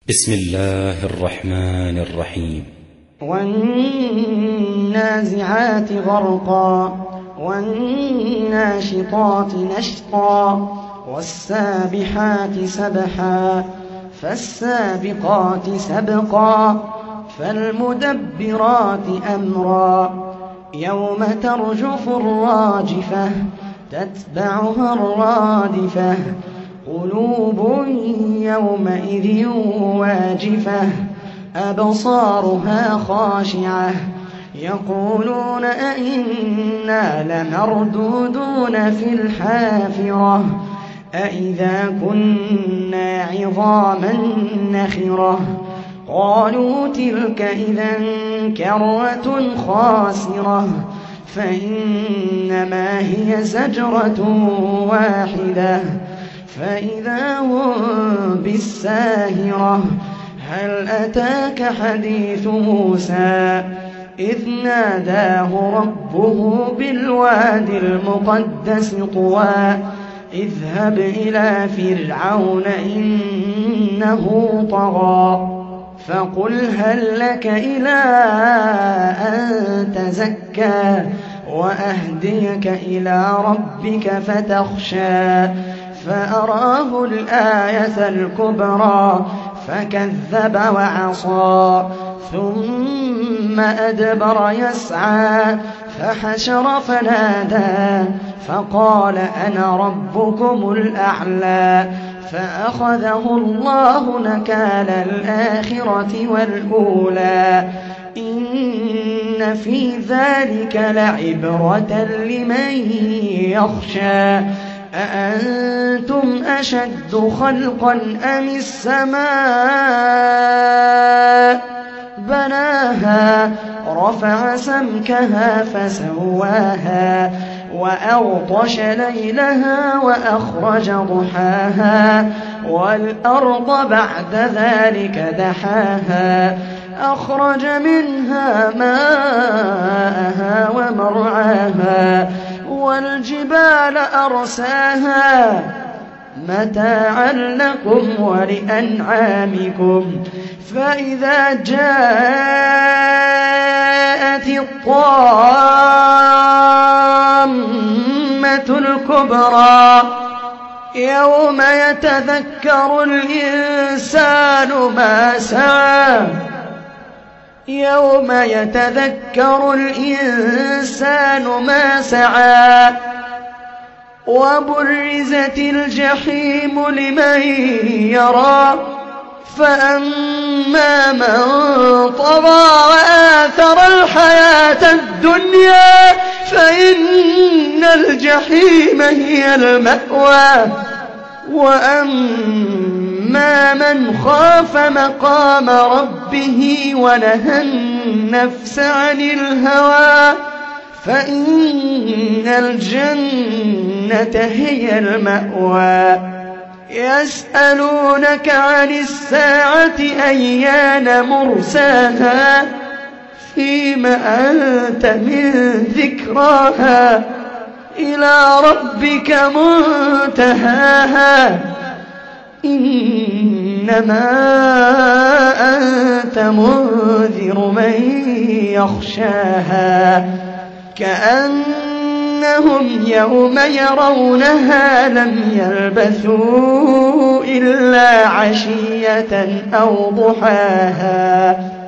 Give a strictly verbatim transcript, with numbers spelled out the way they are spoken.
بسم الله الرحمن الرحيم. والنازعات غرقا والناشطات نشطا والسابحات سبحا فالسابقات سبقا فالمدبرات أمرا يوم ترجف الراجفة تتبعها الرادفة قلوب يومئذ واجفة أبصارها خاشعة يقولون أئنا لمردودون في الحافرة أئذا كنا عظاما نخرة قالوا تلك إذا كرة خاسرة فإنما هي زجرة واحدة فإذا هم بالساهرة هل أتاك حديث موسى إذ ناداه ربه بالوادي المقدس طوى اذهب إلى فرعون إنه طغى فقل هل لك إلى أن تزكى وأهديك إلى ربك فتخشى فأراه الآية الكبرى فكذب وعصى ثم أدبر يسعى فحشر فنادى فقال أنا ربكم الأعلى فأخذه الله نكال الآخرة والأولى إن في ذلك لعبرة لمن يخشى أأنتم أشد خلقا أم السماء بناها رفع سمكها فسواها وأغطش ليلها وأخرج ضحاها والأرض بعد ذلك دحاها أخرج منها ماءها ومرعاها والجبال أرساها متاعا لكم ولأنعامكم فإذا جاءت الطامة الكبرى يوم يتذكر الإنسان ما سعى يوم يتذكر الإنسان ما سعى وبرزت الجحيم لمن يرى فأما من طغى وآثر الحياة الدنيا فإن الجحيم هي المأوى وأما من خاف مقام ربه ونهى النفس عن الهوى فإن الجنة هي المأوى يسألونك عن الساعة أيان مرساها فيم أنت من ذكراها إلى ربك منتهاها إنما أنت منذر من يخشاها كأنهم يوم يرونها لم يلبثوا إلا عشية أو ضحاها